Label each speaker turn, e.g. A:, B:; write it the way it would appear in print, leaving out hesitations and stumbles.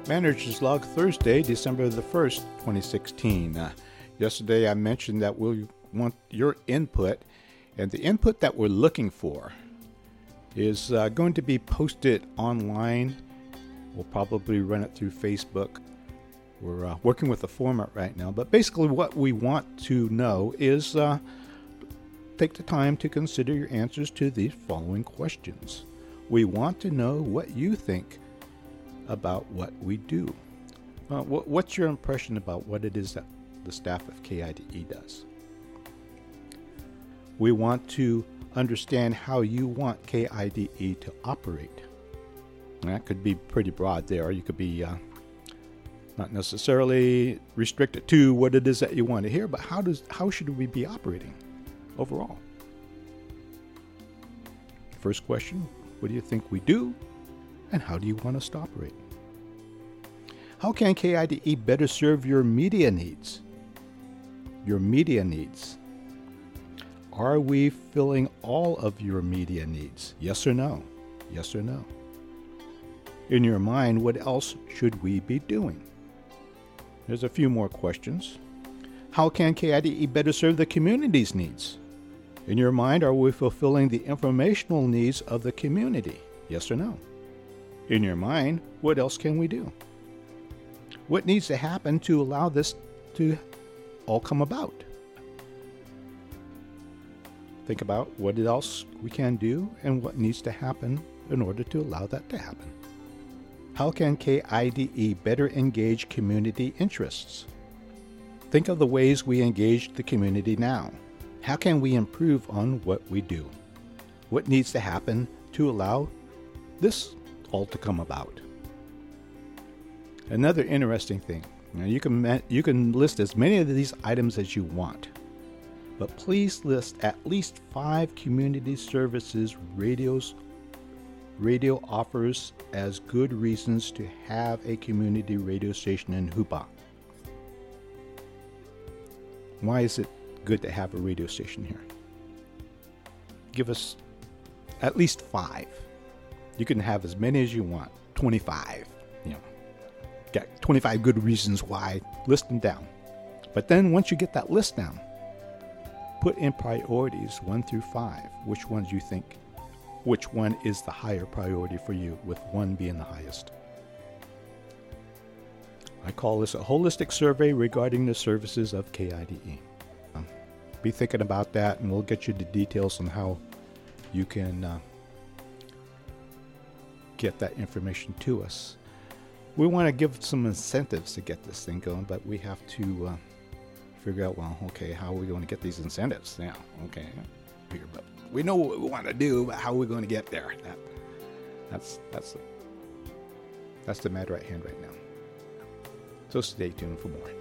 A: Manager's Log, Thursday, December the 1st, 2016. Yesterday I mentioned that we want your input, and the input that we're looking for is going to be posted online. We'll probably run it through Facebook. We're working with the format right now, but basically what we want to know is take the time to consider your answers to these following questions. We want to know what you think about what we do. What's your impression about what it is that the staff of KIDE does? We want to understand how you want KIDE to operate. And that could be pretty broad there. You could be not necessarily restricted to what it is that you want to hear, but how should we be operating overall? First question, what do you think we do, and how do you want us to operate? How can KIDE better serve your media needs? Your media needs. Are we filling all of your media needs? Yes or no? Yes or no? In your mind, what else should we be doing? There's a few more questions. How can KIDE better serve the community's needs? In your mind, are we fulfilling the informational needs of the community? Yes or no? In your mind, what else can we do? What needs to happen to allow this to all come about? Think about what else we can do and what needs to happen in order to allow that to happen. How can KIDE better engage community interests? Think of the ways we engage the community now. How can we improve on what we do? What needs to happen to allow this all to come about? Another interesting thing, you can list as many of these items as you want, but please list at least 5 community services radio offers as good reasons to have a community radio station in Hoopa. Why is it good to have a radio station here? Give us at least 5. You can have as many as you want, 25. Got 25 good reasons why. List them down. But then once you get that list down, put in priorities 1 through 5. Which ones you think, which one is the higher priority for you, with 1 being the highest. I call this a holistic survey regarding the services of KIDE. Be thinking about that, and we'll get you the details on how you can get that information to us. We want to give some incentives to get this thing going, but we have to figure out, how are we going to get these incentives? Yeah, okay. But we know what we want to do, but how are we going to get there? That's the matter at hand right now. So stay tuned for more.